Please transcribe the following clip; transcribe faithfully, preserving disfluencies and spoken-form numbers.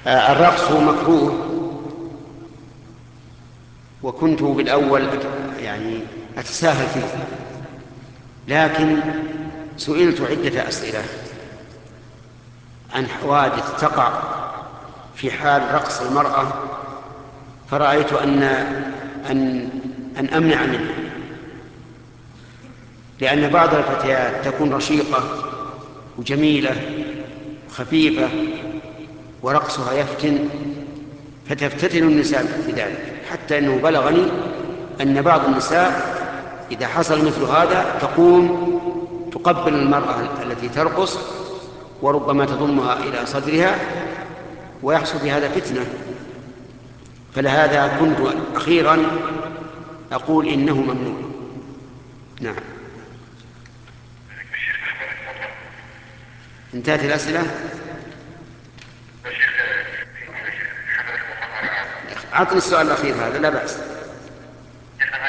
آه، الرقص مكروه، وكنت بالأول يعني أتساهل فيه، لكن سئلت عدة أسئلة عن حوادث تقع في حال رقص المرأة، فرأيت أن أن أن أمنع منه، لأن بعض الفتيات تكون رشيقة وجميلة وخفيفة ورقصها يفتن، فتفتتن النساء بذلك، حتى أنه بلغني أن بعض النساء إذا حصل مثل هذا تقوم تقبل المرأة التي ترقص وربما تضمها إلى صدرها، ويحصل في هذا فتنة. فلهذا كنت أخيرا أقول إنه ممنوع. نعم. انتهت الأسئلة. أعطني السؤال الأخير هذا، لا بأس.